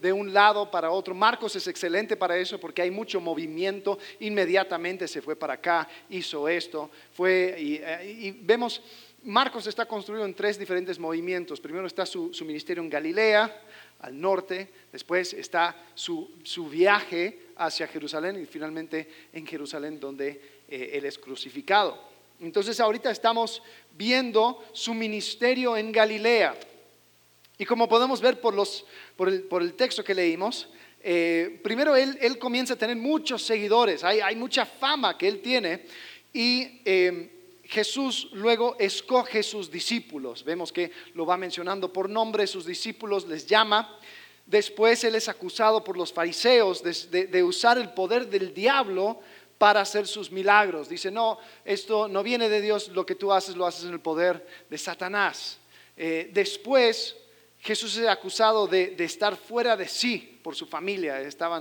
de un lado para otro. Marcos es excelente para eso porque hay mucho movimiento. Inmediatamente se fue para acá, hizo esto, y vemos, Marcos está construido en 3 diferentes movimientos. Primero está su ministerio en Galilea, al norte. Después está su viaje hacia Jerusalén y finalmente en Jerusalén donde Él es crucificado. Entonces ahorita estamos viendo su ministerio en Galilea. Y como podemos ver por el texto que leímos, primero él comienza a tener muchos seguidores, hay mucha fama que él tiene y Jesús luego escoge sus discípulos. Vemos que lo va mencionando por nombre, sus discípulos les llama. Después él es acusado por los fariseos de usar el poder del diablo para hacer sus milagros. Dice, no, esto no viene de Dios, lo que tú haces lo haces en el poder de Satanás. Después Jesús es acusado de estar fuera de sí por su familia.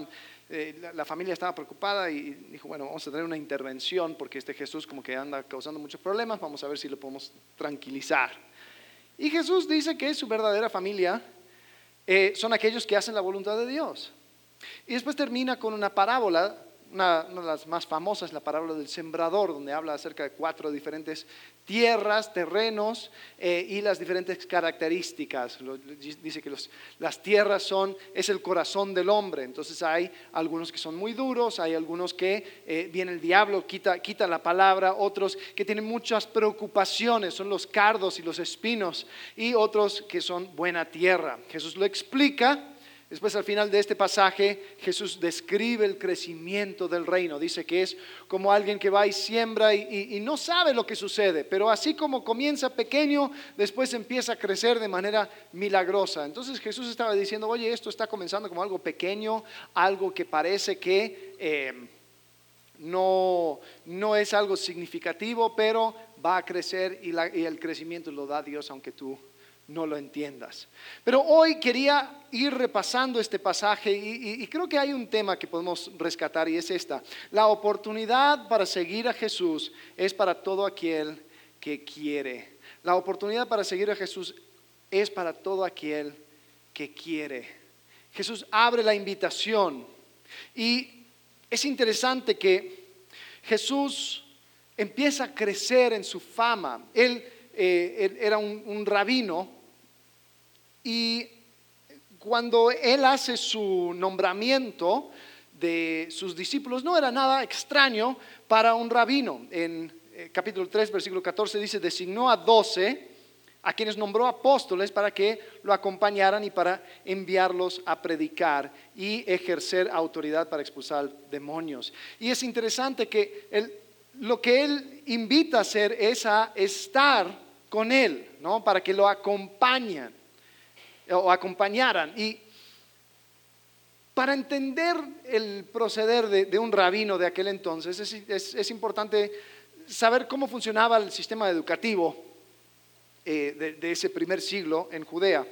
La familia estaba preocupada y dijo, bueno, vamos a tener una intervención porque este Jesús como que anda causando muchos problemas, vamos a ver si lo podemos tranquilizar. Y Jesús dice que su verdadera familia son aquellos que hacen la voluntad de Dios. Y después termina con una parábola, una de las más famosas, la parábola del sembrador, donde habla acerca de 4 diferentes tierras, terrenos y las diferentes características. Dice que las tierras es el corazón del hombre. Entonces hay algunos que son muy duros, hay algunos que viene el diablo, quita la palabra, otros que tienen muchas preocupaciones, son los cardos y los espinos, y otros que son buena tierra. Jesús lo explica. Después al final de este pasaje Jesús describe el crecimiento del reino. Dice que es como alguien que va y siembra y no sabe lo que sucede, pero así como comienza pequeño, después empieza a crecer de manera milagrosa. Entonces Jesús estaba diciendo, oye, esto está comenzando como algo pequeño, algo que parece que no es algo significativo, pero va a crecer y el crecimiento lo da Dios aunque tú no lo entiendas. Pero hoy quería ir repasando este pasaje y creo que hay un tema que podemos rescatar y es esta: la oportunidad para seguir a Jesús es para todo aquel que quiere. La oportunidad para seguir a Jesús es para todo aquel que quiere. Jesús abre la invitación y es interesante que Jesús empieza a crecer en su fama. Él era un rabino. Y cuando él hace su nombramiento de sus discípulos, no era nada extraño para un rabino. En capítulo 3, versículo 14 dice, designó a 12 a quienes nombró apóstoles para que lo acompañaran y para enviarlos a predicar y ejercer autoridad para expulsar demonios. Y es interesante que lo que él invita a hacer es a estar con él, ¿no? Para que lo acompañaran. Y para entender el proceder de un rabino de aquel entonces es importante saber cómo funcionaba el sistema educativo de ese primer siglo en Judea.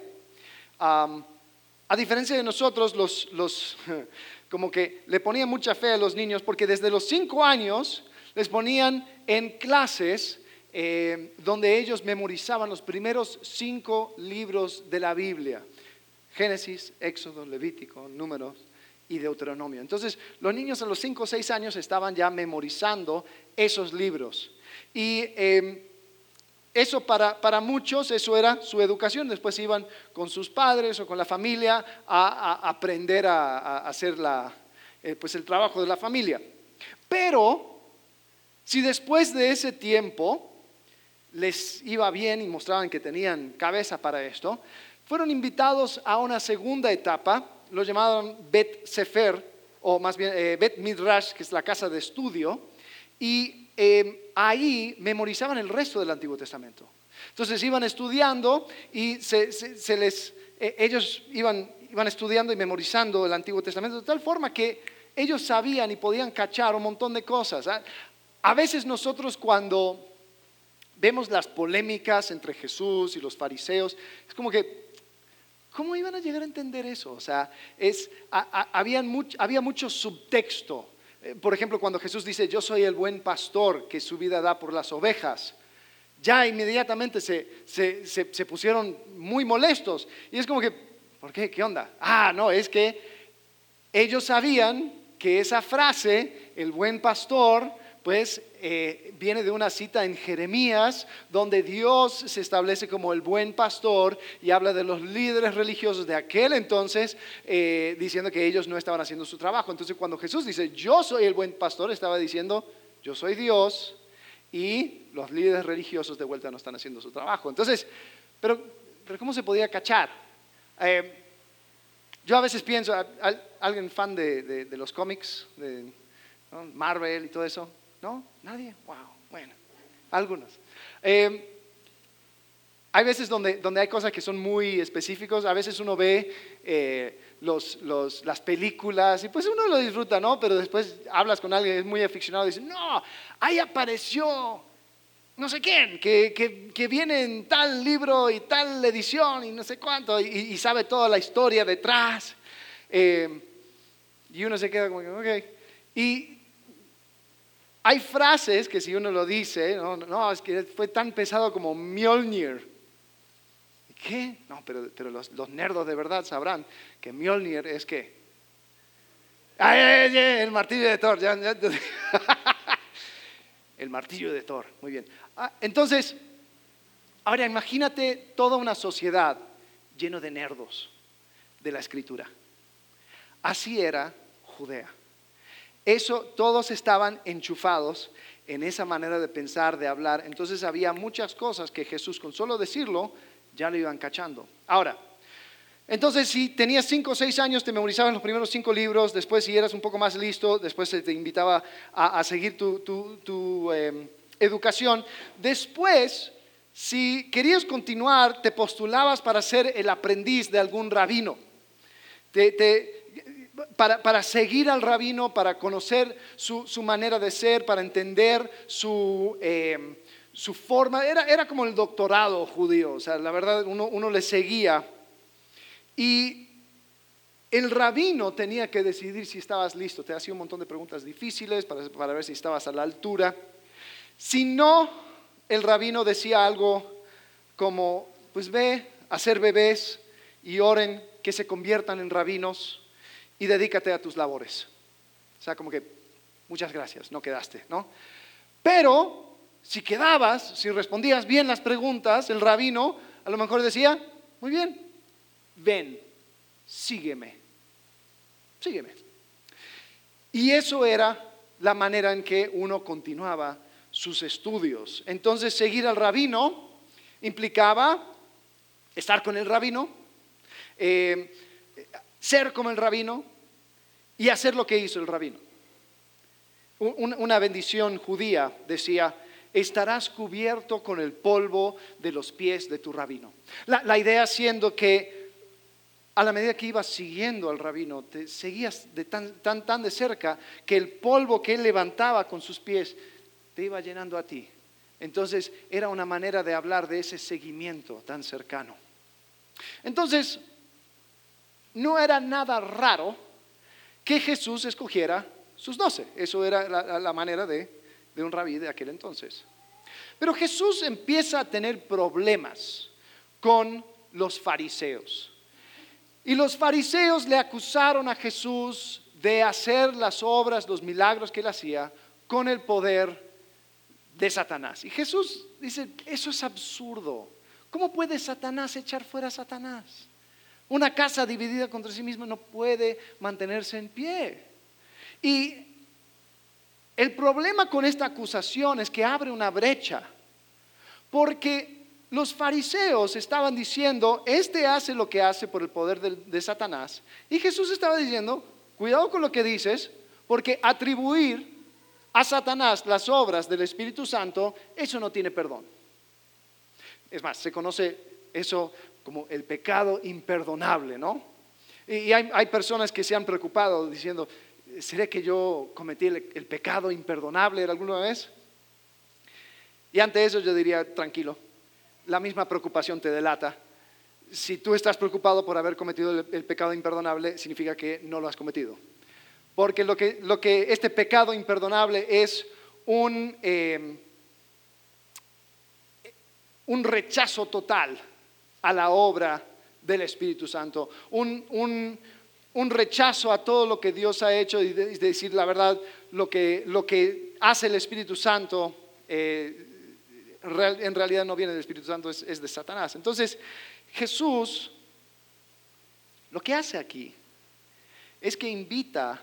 A diferencia de nosotros, como que le ponían mucha fe a los niños, porque desde los 5 años les ponían en clases donde ellos memorizaban los primeros 5 libros de la Biblia: Génesis, Éxodo, Levítico, Números y Deuteronomio. Entonces los niños a los 5 o 6 años estaban ya memorizando esos libros y eso para muchos eso era su educación. Después iban con sus padres o con la familia a aprender a hacer pues el trabajo de la familia. Pero si después de ese tiempo les iba bien y mostraban que tenían cabeza para esto, fueron invitados a una segunda etapa, lo llamaban Bet Sefer, o más bien Bet Midrash, que es la casa de estudio, y ahí memorizaban el resto del Antiguo Testamento. Entonces iban estudiando y ellos iban estudiando y memorizando el Antiguo Testamento de tal forma que ellos sabían y podían cachar un montón de cosas. A veces nosotros cuando vemos las polémicas entre Jesús y los fariseos, es como que, ¿cómo iban a llegar a entender eso? O sea, había mucho subtexto. Por ejemplo, cuando Jesús dice, yo soy el buen pastor que su vida da por las ovejas, ya inmediatamente se pusieron muy molestos. Y es como que, ¿Por qué? ¿Qué onda? No, es que ellos sabían que esa frase, el buen pastor, pues viene de una cita en Jeremías, donde Dios se establece como el buen pastor y habla de los líderes religiosos de aquel entonces, diciendo que ellos no estaban haciendo su trabajo. Entonces cuando Jesús dice, yo soy el buen pastor, estaba diciendo, yo soy Dios y los líderes religiosos de vuelta no están haciendo su trabajo. Entonces, pero ¿cómo se podía cachar? Yo a veces pienso, ¿alguien fan de los cómics, ¿no? Marvel y todo eso? ¿No? ¿Nadie? Wow, bueno, algunos. Hay veces donde hay cosas que son muy específicos, a veces uno ve las películas y pues uno lo disfruta, ¿no? Pero después hablas con alguien que es muy aficionado y dice, no, ahí apareció no sé quién, que viene en tal libro y tal edición y no sé cuánto, y sabe toda la historia detrás. Y uno se queda como que, ok. Y hay frases que si uno lo dice, no, es que fue tan pesado como Mjolnir. ¿Qué? No, pero los nerdos de verdad sabrán que Mjolnir es ¿qué? El martillo de Thor. El martillo de Thor, muy bien. Entonces, ahora imagínate toda una sociedad llena de nerdos de la escritura. Así era Judea. Todos estaban enchufados en esa manera de pensar, de hablar. Entonces había muchas cosas que Jesús, con solo decirlo, ya lo iban cachando. Ahora, entonces si tenías 5 o 6 años, te memorizabas los primeros 5 libros, después si eras un poco más listo, después se te invitaba a seguir tu educación. Después, si querías continuar, te postulabas para ser el aprendiz de algún rabino. Para seguir al rabino, para conocer su manera de ser, para entender su forma. Era como el doctorado judío, o sea, la verdad uno le seguía. Y el rabino tenía que decidir si estabas listo. Te hacía un montón de preguntas difíciles para ver si estabas a la altura. Si no, el rabino decía algo como, pues ve a hacer bebés y oren que se conviertan en rabinos y dedícate a tus labores. O sea, como que, muchas gracias, no quedaste, ¿no? Pero, si quedabas, si respondías bien las preguntas, el rabino a lo mejor decía, muy bien, ven, sígueme. Y eso era la manera en que uno continuaba sus estudios. Entonces, seguir al rabino implicaba estar con el rabino, ser como el rabino y hacer lo que hizo el rabino. Una bendición judía decía, estarás cubierto con el polvo de los pies de tu rabino. La idea siendo que a la medida que ibas siguiendo al rabino, te seguías tan de cerca que el polvo que él levantaba con sus pies te iba llenando a ti. Entonces era una manera de hablar de ese seguimiento tan cercano. Entonces, no era nada raro que Jesús escogiera sus 12. Eso era la manera de un rabí de aquel entonces. Pero Jesús empieza a tener problemas con los fariseos. Y los fariseos le acusaron a Jesús de hacer las obras, los milagros que él hacía con el poder de Satanás. Y Jesús dice, eso es absurdo. ¿Cómo puede Satanás echar fuera a Satanás? Una casa dividida contra sí misma no puede mantenerse en pie. Y el problema con esta acusación es que abre una brecha, porque los fariseos estaban diciendo, este hace lo que hace por el poder de Satanás, y Jesús estaba diciendo, cuidado con lo que dices, porque atribuir a Satanás las obras del Espíritu Santo, eso no tiene perdón. Es más, se conoce eso como el pecado imperdonable, ¿no? Y hay personas que se han preocupado diciendo, ¿será que yo cometí el pecado imperdonable alguna vez? Y ante eso yo diría, tranquilo, la misma preocupación te delata. Si tú estás preocupado por haber cometido el pecado imperdonable, significa que no lo has cometido. Porque lo que este pecado imperdonable es un rechazo total a la obra del Espíritu Santo, un rechazo a todo lo que Dios ha hecho y decir la verdad, lo que hace el Espíritu Santo en realidad no viene del Espíritu Santo, es de Satanás. Entonces Jesús lo que hace aquí es que invita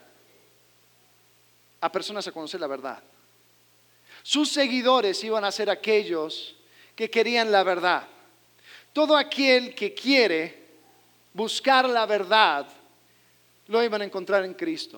a personas a conocer la verdad. Sus seguidores iban a ser aquellos que querían la verdad. Todo aquel que quiere buscar la verdad lo iban a encontrar en Cristo.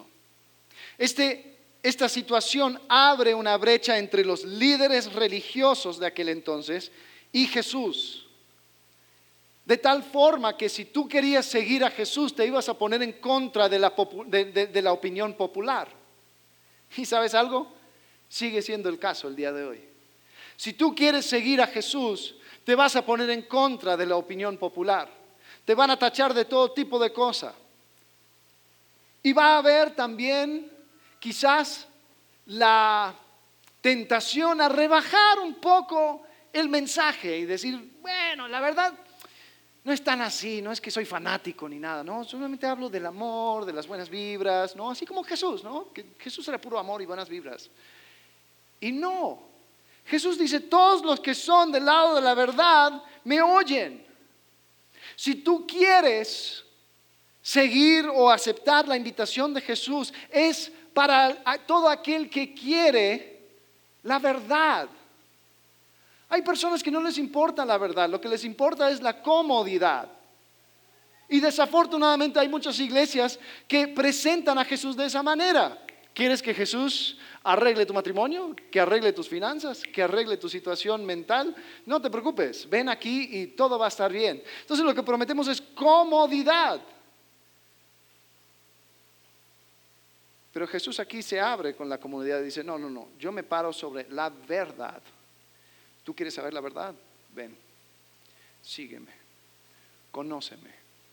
Esta situación abre una brecha entre los líderes religiosos de aquel entonces y Jesús. De tal forma que si tú querías seguir a Jesús, te ibas a poner en contra de la opinión popular. ¿Y sabes algo? Sigue siendo el caso el día de hoy. Si tú quieres seguir a Jesús, te vas a poner en contra de la opinión popular. Te van a tachar de todo tipo de cosas. Y va a haber también quizás la tentación a rebajar un poco el mensaje y decir, bueno, la verdad no es tan así, no es que soy fanático ni nada, no, solamente hablo del amor, de las buenas vibras, ¿no? Así como Jesús, ¿no? Que Jesús era puro amor y buenas vibras. Y no, Jesús dice, todos los que son del lado de la verdad me oyen. Si tú quieres seguir o aceptar la invitación de Jesús, es para todo aquel que quiere la verdad. Hay personas que no les importa la verdad, lo que les importa es la comodidad. Y desafortunadamente hay muchas iglesias que presentan a Jesús de esa manera. ¿Quieres que Jesús arregle tu matrimonio? ¿Que arregle tus finanzas? ¿Que arregle tu situación mental? No te preocupes, ven aquí y todo va a estar bien. Entonces lo que prometemos es comodidad. Pero Jesús aquí se abre con la comodidad y dice, no, yo me paro sobre la verdad. ¿Tú quieres saber la verdad? Ven, sígueme, conóceme.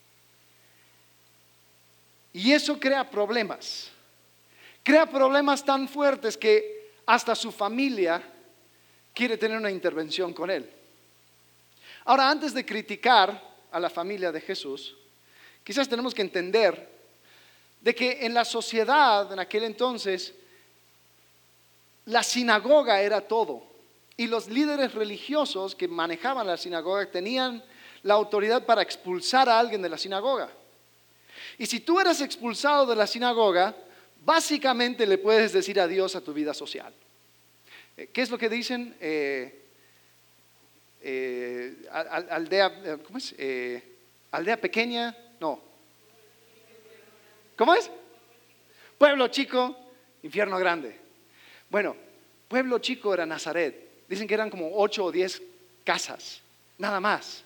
Y eso crea problemas. Crea problemas tan fuertes que hasta su familia quiere tener una intervención con él. Ahora, antes de criticar a la familia de Jesús, quizás tenemos que entender de que en la sociedad en aquel entonces la sinagoga era todo. Y los líderes religiosos que manejaban la sinagoga tenían la autoridad para expulsar a alguien de la sinagoga. Y si tú eras expulsado de la sinagoga, básicamente le puedes decir adiós a tu vida social. ¿Qué es lo que dicen? Aldea, ¿cómo es? Aldea pequeña, no. ¿Cómo es? Pueblo chico, infierno grande. Bueno, pueblo chico era Nazaret. Dicen que eran como 8 o 10 casas, nada más.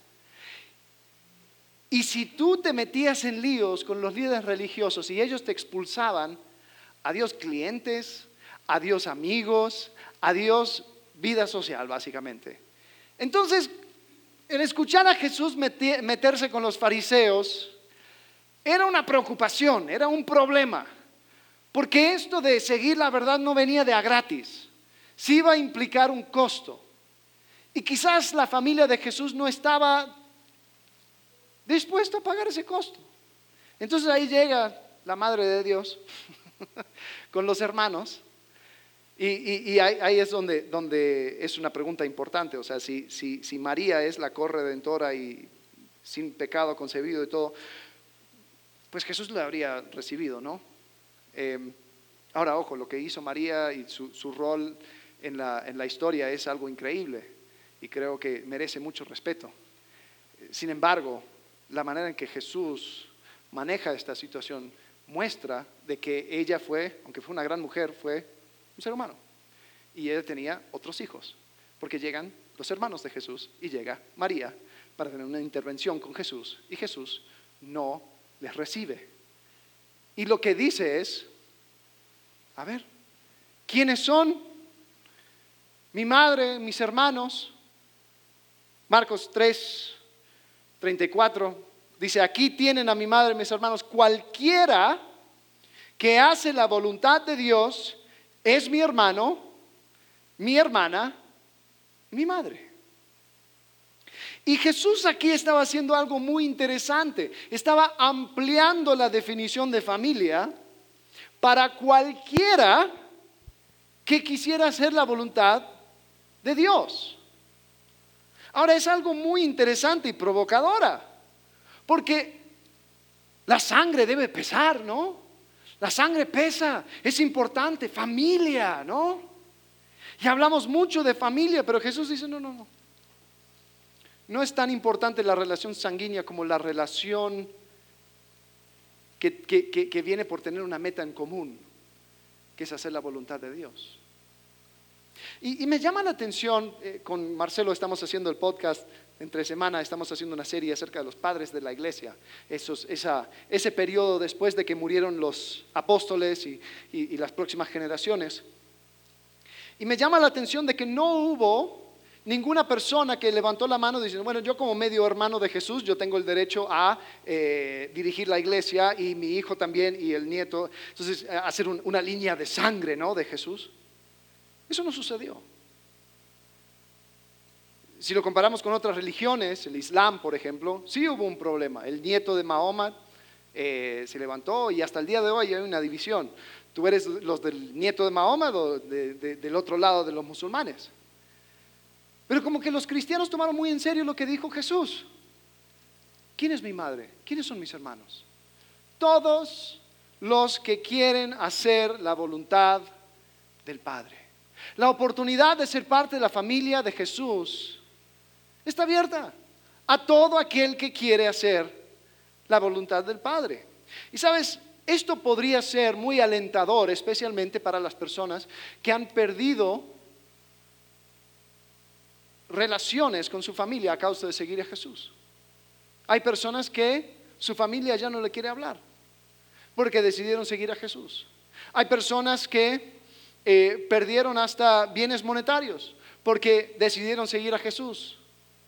Y si tú te metías en líos con los líderes religiosos y ellos te expulsaban, adiós clientes, adiós amigos, adiós vida social básicamente. Entonces, el escuchar a Jesús meterse con los fariseos era una preocupación, era un problema. Porque esto de seguir la verdad no venía de a gratis. Sí iba a implicar un costo. Y quizás la familia de Jesús no estaba dispuesta a pagar ese costo. Entonces ahí llega la Madre de Dios con los hermanos. Y ahí es donde es una pregunta importante. O sea, si María es la corredentora y sin pecado concebido y todo, pues Jesús lo habría recibido, ¿no? Ahora, ojo, lo que hizo María y su rol en la historia es algo increíble y creo que merece mucho respeto. Sin embargo, la manera en que Jesús maneja esta situación muestra de que ella fue, aunque fue una gran mujer, fue un ser humano. Y ella tenía otros hijos, porque llegan los hermanos de Jesús y llega María para tener una intervención con Jesús y Jesús no les recibe. Y lo que dice es, a ver, ¿quiénes son? Mi madre, mis hermanos. Marcos 3:34 dice, aquí tienen a mi madre y mis hermanos. Cualquiera que hace la voluntad de Dios es mi hermano, mi hermana y mi madre. Y Jesús aquí estaba haciendo algo muy interesante. Estaba ampliando la definición de familia para cualquiera que quisiera hacer la voluntad de Dios. Ahora es algo muy interesante y provocadora, porque la sangre debe pesar, ¿no? La sangre pesa, es importante, familia, ¿no? Y hablamos mucho de familia, pero Jesús dice, no. No es tan importante la relación sanguínea como la relación que viene por tener una meta en común, que es hacer la voluntad de Dios. Y me llama la atención, con Marcelo estamos haciendo el podcast entre semana, estamos haciendo una serie acerca de los padres de la iglesia, ese periodo después de que murieron los apóstoles y las próximas generaciones. Y me llama la atención de que no hubo ninguna persona que levantó la mano diciendo, bueno, yo como medio hermano de Jesús, yo tengo el derecho a dirigir la iglesia y mi hijo también y el nieto, entonces hacer una línea de sangre, ¿no?, de Jesús. Eso no sucedió. Si lo comparamos con otras religiones, el Islam, por ejemplo, sí hubo un problema. El nieto de Mahoma se levantó y hasta el día de hoy hay una división. Tú eres los del nieto de Mahoma o del otro lado de los musulmanes. Pero como que los cristianos tomaron muy en serio lo que dijo Jesús. ¿Quién es mi madre? ¿Quiénes son mis hermanos? Todos los que quieren hacer la voluntad del Padre. La oportunidad de ser parte de la familia de Jesús está abierta a todo aquel que quiere hacer la voluntad del Padre. Y sabes, esto podría ser muy alentador, especialmente para las personas que han perdido relaciones con su familia a causa de seguir a Jesús. Hay personas que su familia ya no le quiere hablar porque decidieron seguir a Jesús. Hay personas que perdieron hasta bienes monetarios porque decidieron seguir a Jesús.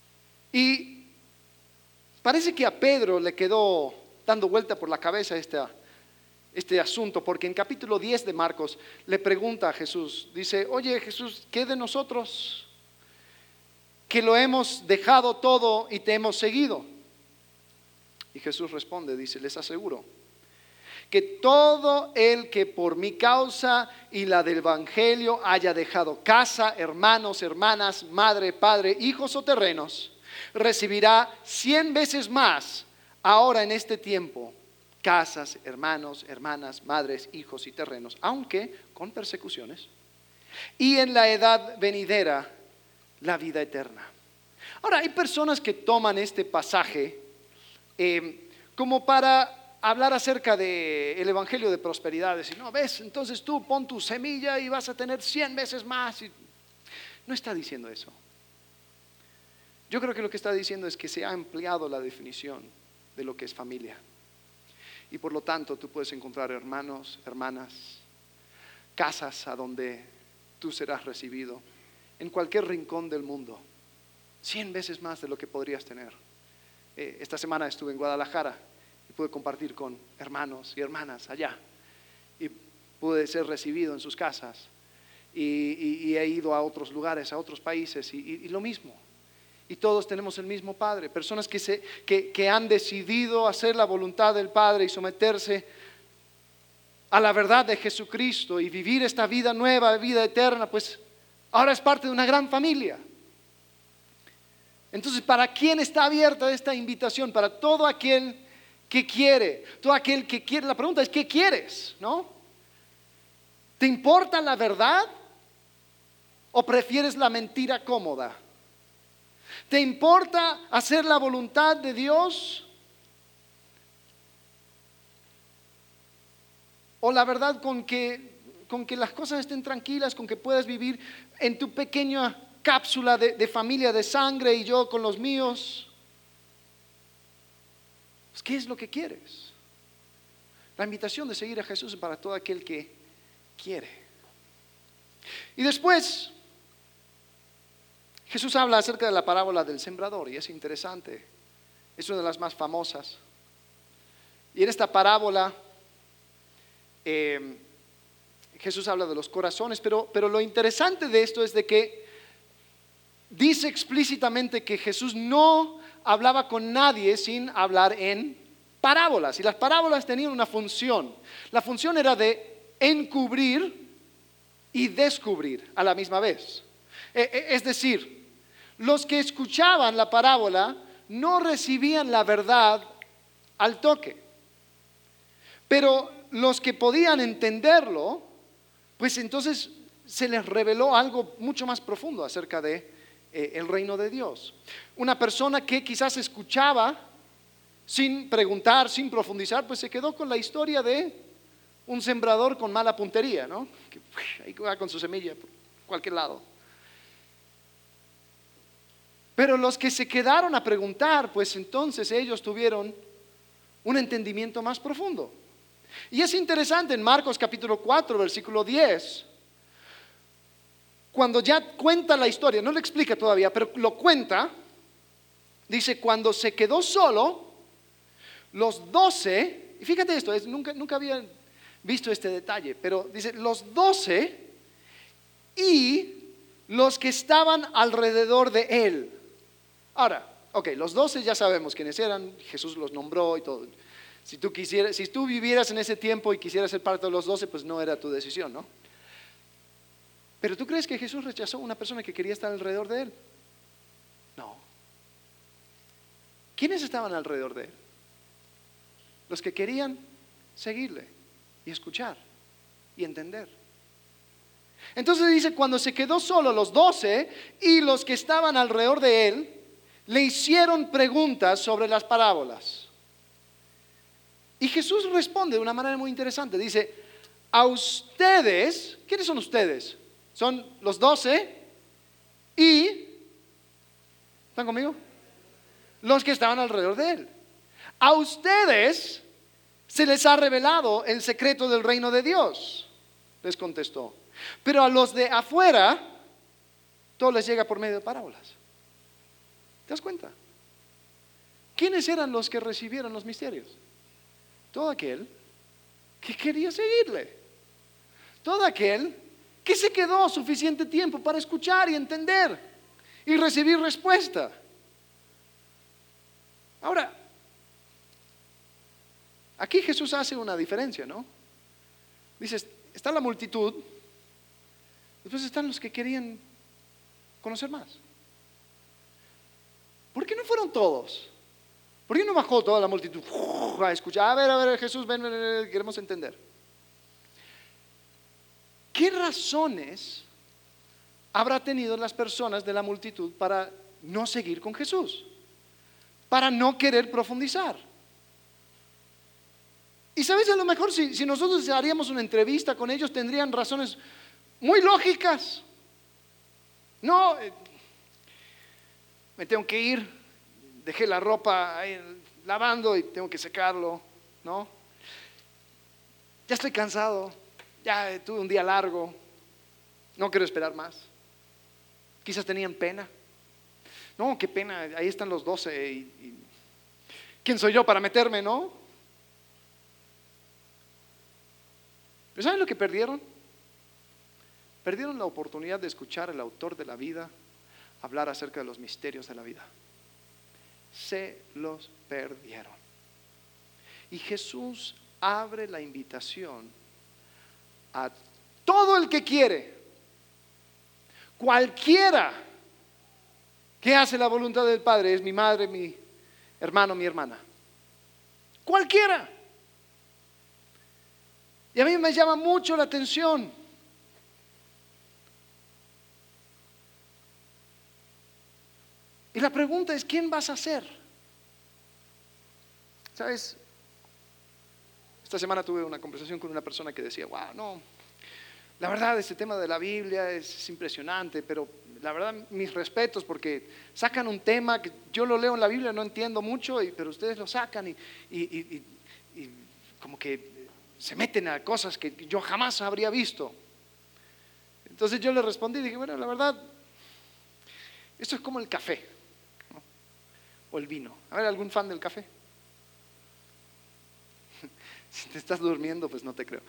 Y parece que a Pedro le quedó dando vuelta por la cabeza este asunto, porque en capítulo 10 de Marcos le pregunta a Jesús, dice, oye Jesús, ¿qué de nosotros que lo hemos dejado todo y te hemos seguido? Y Jesús responde, dice, les aseguro que todo el que por mi causa y la del evangelio haya dejado casa, hermanos, hermanas, madre, padre, hijos o terrenos, recibirá 100 veces más ahora en este tiempo, casas, hermanos, hermanas, madres, hijos y terrenos, aunque con persecuciones, y en la edad venidera la vida eterna. Ahora, hay personas que toman este pasaje como para hablar acerca del evangelio de prosperidad, decir, no, ves, entonces tú pon tu semilla y vas a tener 100 veces más. No está diciendo eso. Yo creo que lo que está diciendo es que se ha ampliado la definición de lo que es familia. Y por lo tanto tú puedes encontrar hermanos, hermanas, casas a donde tú serás recibido, en cualquier rincón del mundo, 100 veces más de lo que podrías tener. Esta semana estuve en Guadalajara y pude compartir con hermanos y hermanas allá. Y pude ser recibido en sus casas. Y he ido a otros lugares, a otros países y lo mismo. Y todos tenemos el mismo Padre. Personas que han decidido hacer la voluntad del Padre y someterse a la verdad de Jesucristo y vivir esta vida nueva, vida eterna, pues ahora es parte de una gran familia. Entonces, ¿para quién está abierta esta invitación? Para todo aquel que quiere, todo aquel que quiere. La pregunta es, ¿qué quieres? ¿No? ¿Te importa la verdad o prefieres la mentira cómoda? ¿Te importa hacer la voluntad de Dios o la verdad con que las cosas estén tranquilas, con que puedas vivir en tu pequeña cápsula de familia de sangre y yo con los míos? Pues, ¿qué es lo que quieres? La invitación de seguir a Jesús es para todo aquel que quiere. Y después Jesús habla acerca de la parábola del sembrador y es interesante, es una de las más famosas. Y en esta parábola Jesús habla de los corazones, pero lo interesante de esto es de que dice explícitamente que Jesús no hablaba con nadie sin hablar en parábolas. Y las parábolas tenían una función. La función era de encubrir y descubrir a la misma vez. Es decir, los que escuchaban la parábola no recibían la verdad al toque. Pero los que podían entenderlo, pues entonces se les reveló algo mucho más profundo acerca de el reino de Dios. Una persona que quizás escuchaba sin preguntar, sin profundizar, pues se quedó con la historia de un sembrador con mala puntería, ¿no? Que ahí va con su semilla por cualquier lado. Pero los que se quedaron a preguntar, pues entonces ellos tuvieron un entendimiento más profundo. Y es interesante en Marcos capítulo 4, versículo 10, cuando ya cuenta la historia, no lo explica todavía, pero lo cuenta, dice, cuando se quedó solo, los 12, y fíjate esto, nunca había visto este detalle, pero dice, los 12 y los que estaban alrededor de él. Ahora, ok, los 12 ya sabemos quiénes eran, Jesús los nombró y todo. Si tú vivieras en ese tiempo y quisieras ser parte de los 12, pues no era tu decisión, ¿no? Pero ¿tú crees que Jesús rechazó a una persona que quería estar alrededor de él? No. ¿Quiénes estaban alrededor de él? Los que querían seguirle y escuchar y entender. Entonces dice, cuando se quedó solo, los 12 y los que estaban alrededor de él le hicieron preguntas sobre las parábolas. Y Jesús responde de una manera muy interesante. Dice, a ustedes, ¿quiénes son ustedes? Son los 12 y, ¿están conmigo? Los que estaban alrededor de él. A ustedes se les ha revelado el secreto del reino de Dios, les contestó. Pero a los de afuera, todo les llega por medio de parábolas. ¿Te das cuenta? ¿Quiénes eran los que recibieron los misterios? Todo aquel que quería seguirle. Todo aquel que se quedó suficiente tiempo para escuchar y entender y recibir respuesta. Ahora, aquí Jesús hace una diferencia, ¿no? Dice, está la multitud, después están los que querían conocer más. ¿Por qué no fueron todos? ¿Por qué no bajó toda la multitud a escuchar? A ver, Jesús, ven, queremos entender. ¿Qué razones habrá tenido las personas de la multitud para no seguir con Jesús? Para no querer profundizar. Y sabes, a lo mejor si nosotros haríamos una entrevista con ellos, tendrían razones muy lógicas. No, me tengo que ir, dejé la ropa ahí lavando y tengo que secarlo, ¿no? Ya estoy cansado, ya tuve un día largo, no quiero esperar más. Quizás tenían pena. No, qué pena, ahí están los 12 y ¿quién soy yo para meterme, no? ¿Pero saben lo que perdieron? Perdieron la oportunidad de escuchar al autor de la vida hablar acerca de los misterios de la vida. Se los perdieron. Y Jesús abre la invitación a todo el que quiere, cualquiera que hace la voluntad del Padre, es mi madre, mi hermano, mi hermana. Cualquiera. Y a mí me llama mucho la atención. Y la pregunta es, ¿quién vas a ser? ¿Sabes? Esta semana tuve una conversación con una persona que decía, wow, no, la verdad este tema de la Biblia es impresionante, pero la verdad mis respetos porque sacan un tema que yo lo leo en la Biblia, no entiendo mucho, pero ustedes lo sacan y como que se meten a cosas que yo jamás habría visto. Entonces yo le respondí, dije, bueno, la verdad, esto es como el café, ¿no? O el vino. A ver, ¿algún fan del café? Si te estás durmiendo, pues no te creo.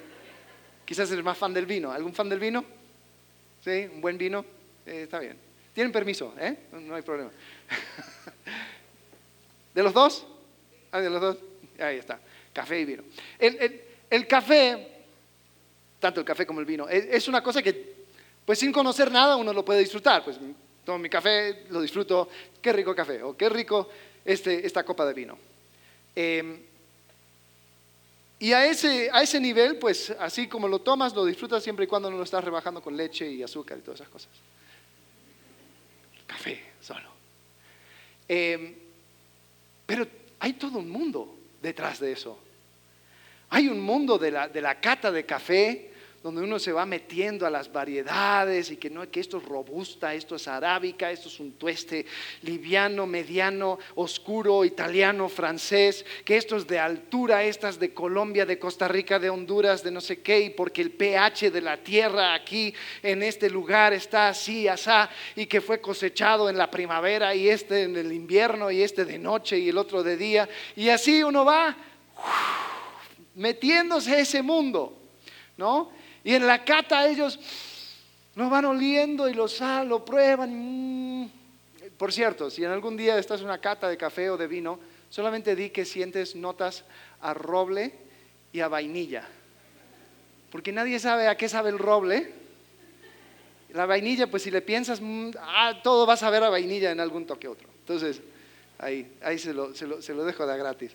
Quizás eres más fan del vino. ¿Algún fan del vino? ¿Sí? ¿Un buen vino? Está bien. Tienen permiso, ¿eh? No hay problema. ¿De los dos? ¿De los dos? Ahí está, café y vino. El café, tanto el café como el vino, es una cosa que, pues sin conocer nada, uno lo puede disfrutar. Pues tomo mi café, lo disfruto, qué rico café, o qué rico esta copa de vino. Y a ese nivel, pues así como lo tomas, lo disfrutas siempre y cuando no lo estás rebajando con leche y azúcar y todas esas cosas. Café solo. Pero hay todo un mundo detrás de eso. Hay un mundo de la cata de café donde uno se va metiendo a las variedades y que esto es robusta, esto es arábica, esto es un tueste liviano, mediano, oscuro, italiano, francés, que esto es de altura, estas de Colombia, de Costa Rica, de Honduras, de no sé qué, y porque el pH de la tierra aquí en este lugar está así, asá, y que fue cosechado en la primavera y en el invierno y de noche y el otro de día, y así uno va metiéndose a ese mundo, ¿no? Y en la cata ellos lo van oliendo y lo prueban. Por cierto, si en algún día estás en una cata de café o de vino, solamente di que sientes notas a roble y a vainilla. Porque nadie sabe a qué sabe el roble. La vainilla, pues si le piensas, todo va a saber a vainilla en algún toque otro. Entonces, ahí se lo dejo de gratis.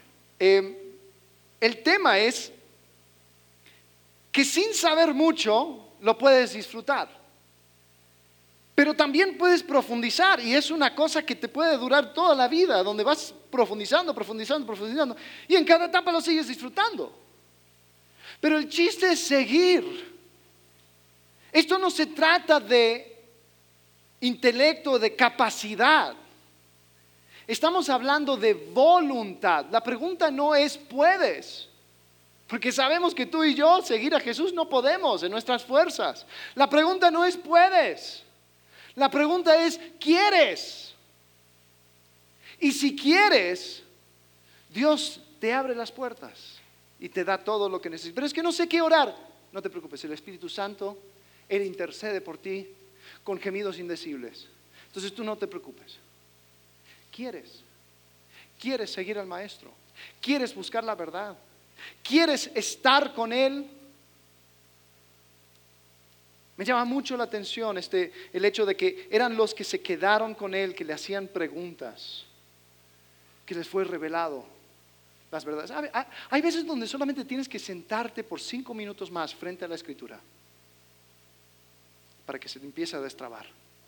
El tema es que sin saber mucho lo puedes disfrutar, pero también puedes profundizar, y es una cosa que te puede durar toda la vida, donde vas profundizando, y en cada etapa lo sigues disfrutando. Pero el chiste es seguir. Esto no se trata de intelecto, de capacidad. Estamos hablando de voluntad. La pregunta no es ¿puedes? Porque sabemos que tú y yo seguir a Jesús no podemos en nuestras fuerzas. La pregunta no es ¿puedes? La pregunta es ¿quieres? Y si quieres, Dios te abre las puertas y te da todo lo que necesitas. Pero es que no sé qué orar. No te preocupes, el Espíritu Santo, Él intercede por ti con gemidos indecibles. Entonces tú no te preocupes. ¿Quieres seguir al Maestro? ¿Quieres buscar la verdad? ¿Quieres estar con Él? Me llama mucho la atención el hecho de que eran los que se quedaron con Él, que le hacían preguntas, que les fue revelado las verdades. Hay veces donde solamente tienes que sentarte por 5 minutos más frente a la Escritura para que se te empiece a destrabar.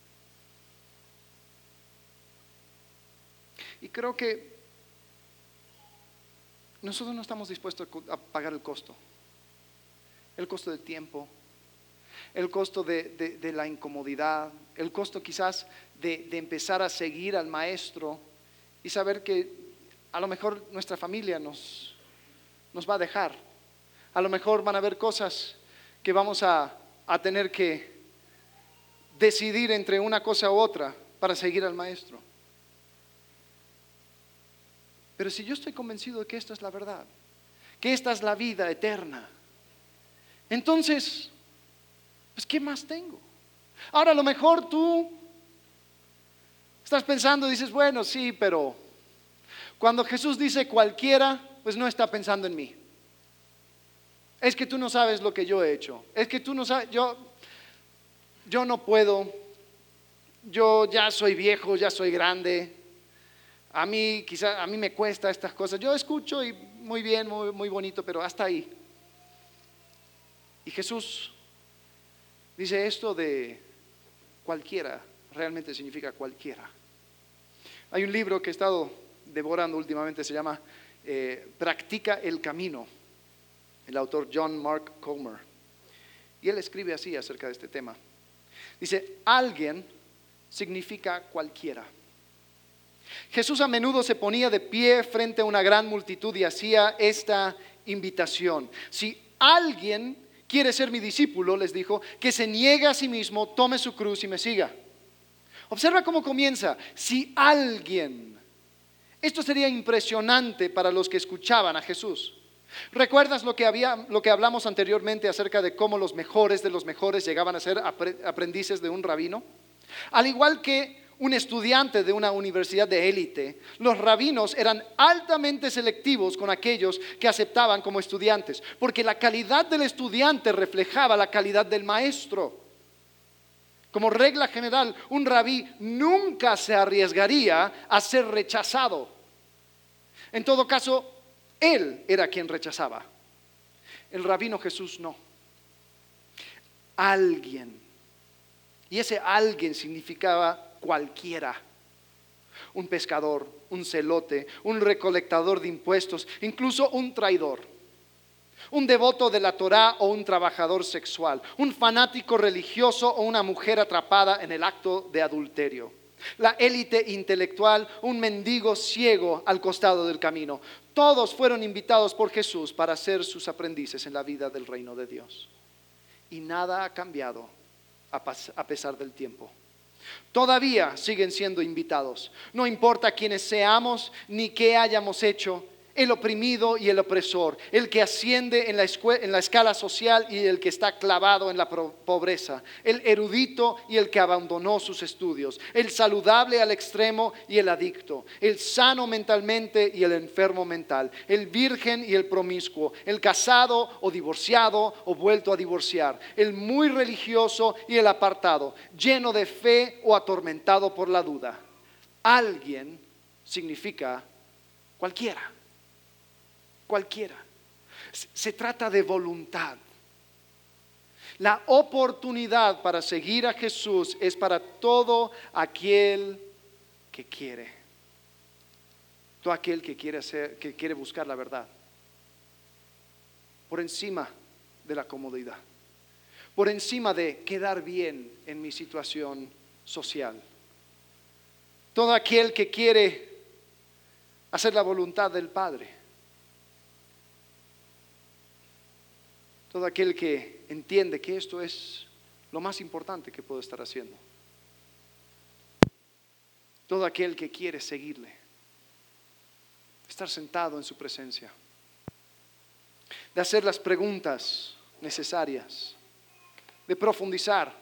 Y creo que nosotros no estamos dispuestos a pagar el costo del tiempo, el costo de la incomodidad, el costo quizás de empezar a seguir al Maestro y saber que a lo mejor nuestra familia nos va a dejar, a lo mejor van a haber cosas que vamos a tener que decidir entre una cosa u otra para seguir al Maestro. Pero si yo estoy convencido de que esta es la verdad, que esta es la vida eterna, entonces, pues ¿qué más tengo? Ahora a lo mejor tú estás pensando y dices, bueno, sí, pero cuando Jesús dice cualquiera, pues no está pensando en mí. Es que tú no sabes lo que yo he hecho. Es que tú no sabes, yo no puedo, yo ya soy viejo, ya soy grande. A mí me cuesta estas cosas. Yo escucho y muy bien, muy bonito, pero hasta ahí. Y Jesús dice esto de cualquiera, realmente significa cualquiera. Hay un libro que he estado devorando últimamente, se llama Practica el Camino, el autor John Mark Comer. Y él escribe así acerca de este tema. Dice, alguien significa cualquiera. Jesús a menudo se ponía de pie frente a una gran multitud y hacía esta invitación. Si alguien quiere ser mi discípulo, les dijo, que se niegue a sí mismo, tome su cruz y me siga. Observa cómo comienza. Si alguien. Esto sería impresionante para los que escuchaban a Jesús. ¿Recuerdas lo que hablamos anteriormente acerca de cómo los mejores de los mejores llegaban a ser aprendices de un rabino? Al igual que un estudiante de una universidad de élite, los rabinos eran altamente selectivos con aquellos que aceptaban como estudiantes, porque la calidad del estudiante reflejaba la calidad del maestro. Como regla general, un rabí nunca se arriesgaría a ser rechazado. En todo caso, él era quien rechazaba. El rabino Jesús no. Alguien. Y ese alguien significaba cualquiera. Un pescador, un celote, un recolectador de impuestos, incluso un traidor. Un devoto de la Torá o un trabajador sexual, un fanático religioso o una mujer atrapada en el acto de adulterio. La élite intelectual, un mendigo ciego al costado del camino. Todos fueron invitados por Jesús para ser sus aprendices en la vida del reino de Dios. Y nada ha cambiado a pesar del tiempo. Todavía siguen siendo invitados. No importa quiénes seamos ni qué hayamos hecho. El oprimido y el opresor, el que asciende en la escala social y el que está clavado en la pobreza, el erudito y el que abandonó sus estudios, el saludable al extremo y el adicto, el sano mentalmente y el enfermo mental, el virgen y el promiscuo, el casado o divorciado o vuelto a divorciar, el muy religioso y el apartado, lleno de fe o atormentado por la duda. Alguien significa cualquiera. Cualquiera. Se trata de voluntad. La oportunidad para seguir a Jesús es para todo aquel que quiere. Todo aquel que quiere buscar la verdad. Por encima de la comodidad. Por encima de quedar bien en mi situación social. Todo aquel que quiere hacer la voluntad del Padre. Todo aquel que entiende que esto es lo más importante que puedo estar haciendo. Todo aquel que quiere seguirle. Estar sentado en su presencia. De hacer las preguntas necesarias. De profundizar.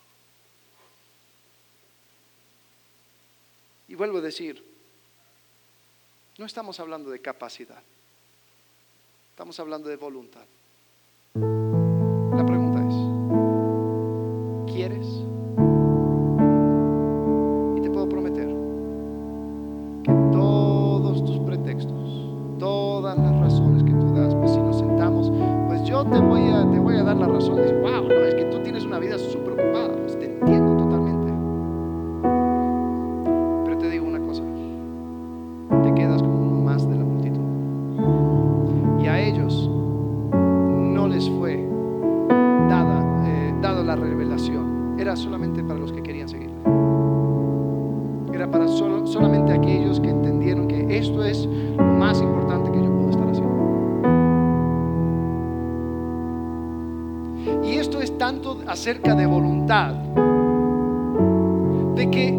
Y vuelvo a decir, no estamos hablando de capacidad. Estamos hablando de voluntad. La pregunta es, ¿quieres? Y te puedo prometer que todos tus pretextos, todas las razones que tú das, pues si nos sentamos, pues yo te voy a dar la razón. Dices, wow, no, es que tú tienes una vida súper ocupada, pues te entiendo totalmente. Pero te digo una cosa, te quedas como uno más de la multitud. Y a ellos no les fue dado la revelación. Era solamente para los que querían seguirle. Era para solamente aquellos que entendieron que esto es lo más importante que yo puedo estar haciendo. Y esto es tanto acerca de voluntad, de que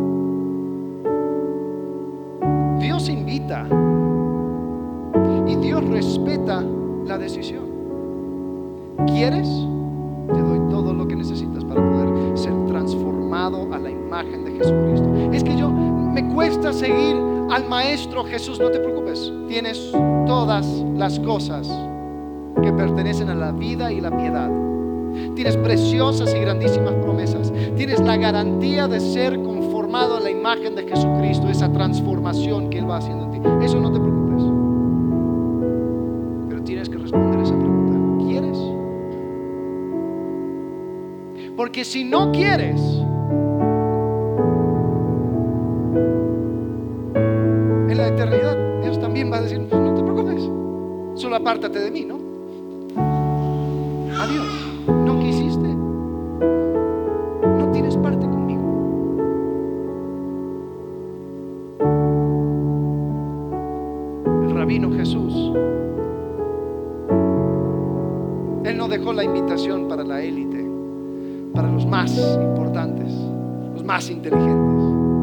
Dios invita y Dios respeta la decisión. ¿Quieres? Te doy todo lo que necesitas para poder ser transformado a la imagen de Jesucristo. Es que me cuesta seguir al Maestro Jesús. No te preocupes, tienes todas las cosas que pertenecen a la vida y la piedad. Tienes preciosas y grandísimas promesas. Tienes la garantía de ser conformado a la imagen de Jesucristo, esa transformación que Él va haciendo en ti. Eso no te preocupes. Pero tienes que responder esa pregunta. ¿Quieres? Porque si no quieres, en la eternidad Dios también va a decir, pues no te preocupes, solo apártate de mí, ¿no? Adiós, no quisiste, no tienes parte conmigo. El rabino Jesús, Él no dejó la invitación para la élite, para los más importantes, los más inteligentes.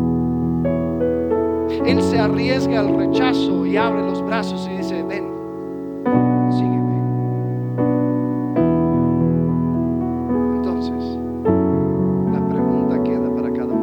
Él se arriesga al rechazo y abre los brazos y dice, ven, sígueme. Entonces, la pregunta queda para cada uno.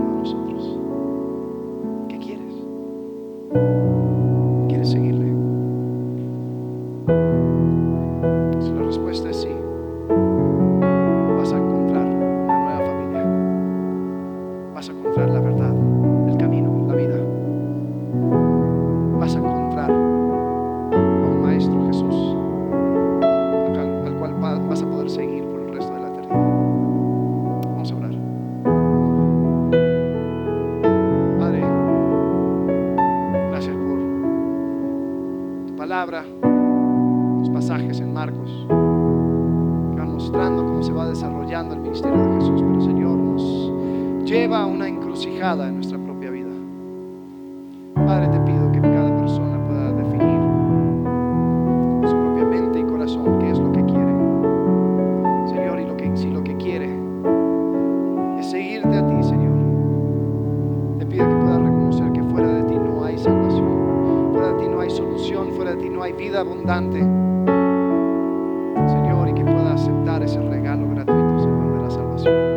en Marcos, que van mostrando cómo se va desarrollando el ministerio de Jesús, pero Señor, nos lleva a una encrucijada en nuestra propia vida. Padre, te pido que cada persona pueda definir su propia mente y corazón qué es lo que quiere, Señor, y si lo que quiere es seguirte a ti, Señor, te pido que puedas reconocer que fuera de ti no hay salvación, fuera de ti no hay solución, fuera de ti no hay vida abundante, Señor, y que pueda aceptar ese regalo gratuito, Señor, de la salvación.